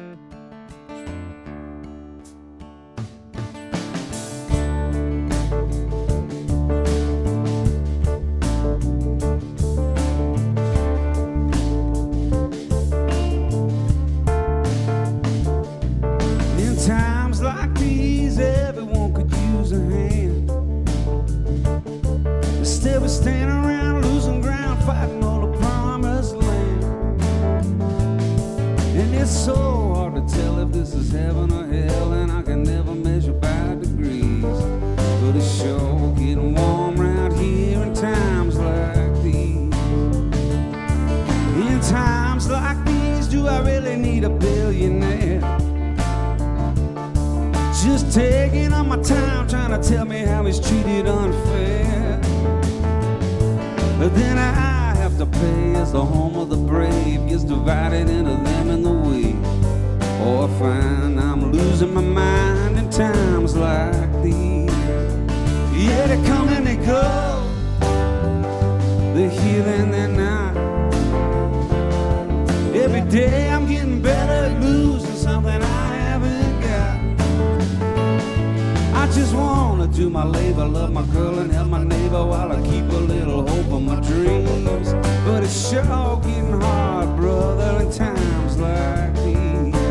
Instead we're standing around losing ground, fighting all the promised land. And it's so hard to tell if this is heaven or hell, and I can never measure by degrees. But it's sure getting warm around here in times like these. In times like these, do I really need a billionaire? Just taking on my time, trying to tell me how he's treated unfair. But then I have to pay as the home of the brave gets divided into them and the we. Oh, I find I'm losing my mind in times like these. Yeah, they come and they go, they're here and they're not. Every day I'm getting better at losing something I haven't got. I just wanna do my labor, love my girl and help my neighbor while I keep a little hope of my dreams. But it's sure getting hard, brother, in times like these.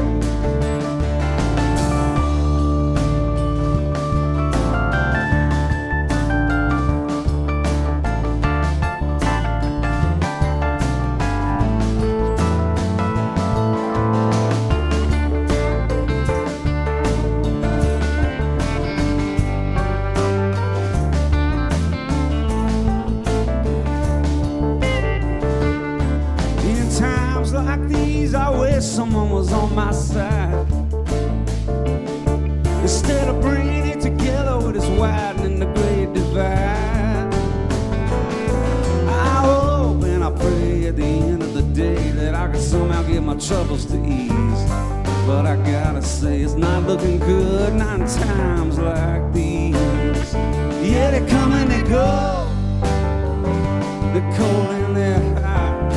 Like these, I wish someone was on my side. Instead of bringing it together with its widening the great divide. I hope and I pray at the end of the day that I can somehow get my troubles to ease. But I gotta say it's not looking good, not in times like these. Yeah, they come and they go, they're cold and they're hot.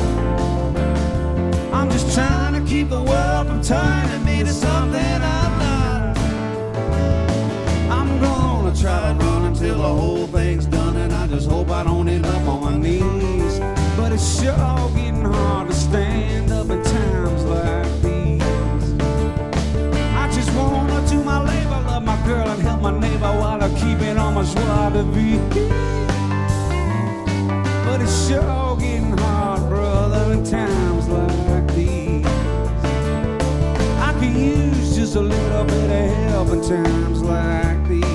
I'm just trying to keep the world from turning me to something I'm not. I'm gonna try to run until the whole thing's done, and I just hope I don't end up on my knees. But it's sure getting hard to stand up in times like these. I just wanna do my labor, love my girl and help my neighbor while I keep it on my joie de vivre. But it's sure getting hard, brother, in times like these. I could use just a little bit of help in times like these.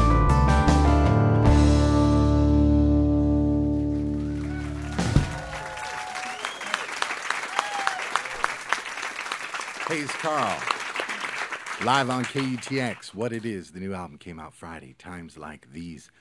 Hayes Carl, live on KUTX. What It Is. The new album came out Friday. Times Like These.